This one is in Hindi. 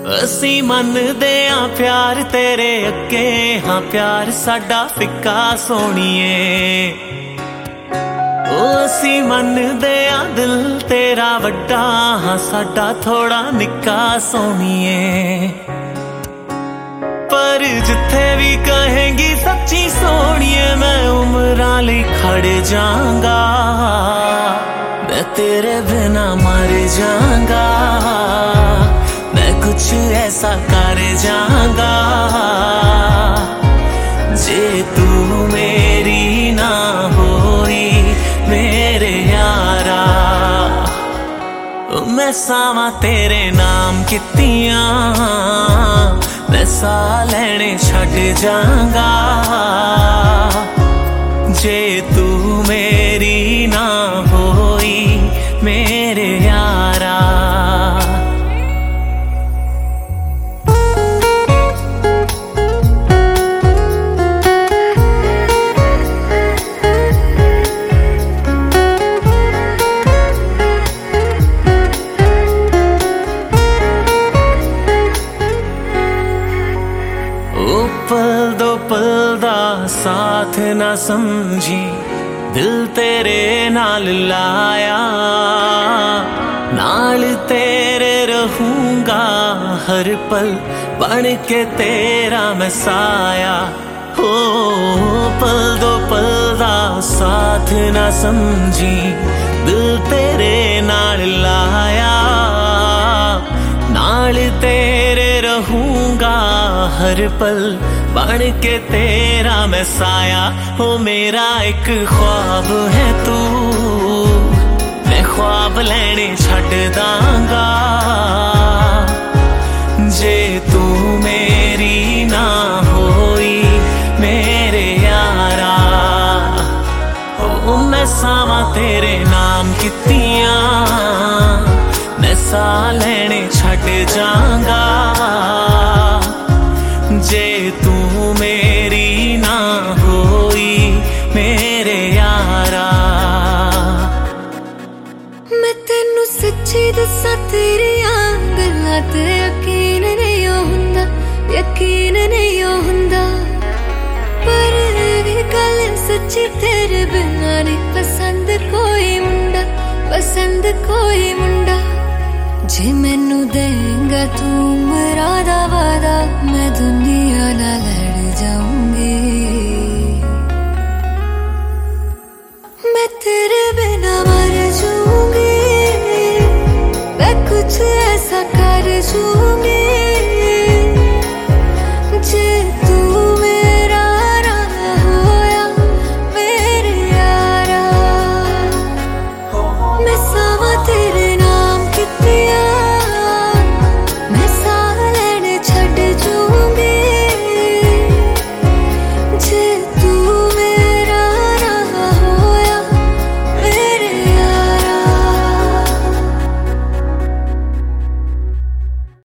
असी मनदे आ प्यार तेरे अगे, हाँ प्यार साडा फिक्का सोनिए। ओ असी मनदे आ दिल तेरा वड्डा, हाँ साडा थोड़ा निक्का सोनिए। पर जिथे भी कहेंगी सच्ची सोनिए, मैं उम्रां लई खड़ जांगा, मैं तेरे बिना मर जांगा, मैं कुछ ऐसा कर जांगा जे तू मेरी ना होई मेरे यारा। मैं सावा तेरे नाम कितियां, मैं सा लैने छड़ जांगा जे तू मेरी ना होई मेरे यारा। पल दो पल दा साथ ना समझी, दिल तेरे नाल लाया, नाल तेरे रहूंगा हर पल, बन के तेरा मैं साया। हो पल दो पल दा साथ ना समझी, दिल तेरे नाल लाया, नाल तेरे रहूंगा हर पल, बन के तेरा मैं साया। हो मेरा एक ख्वाब है तू, मैं ख्वाब लेने छड़ दांगा जे तू मेरी ना होई मेरे यारा। हो मैं सावा तेरे नाम कितियां, मैं सा लेने छड़ जांगा जे तू मेरी ना होई मेरे यारा। मैं तेनू सच्ची दसा तेरिया गल्लां ते यकीन नहीं हुंदा, यकीन नहीं हुंदा, पर गल सच्ची तेरे बिना नहीं पसंद कोई मुंडा, पसंद कोई मुंडा। जे मैनू देंगा तू मेरा दा वादा, मैं दुनिया नाल लड़ जाऊंगी, मैं तेरे बिना मर जाऊंगी, मैं कुछ ऐसा कर जाऊंगी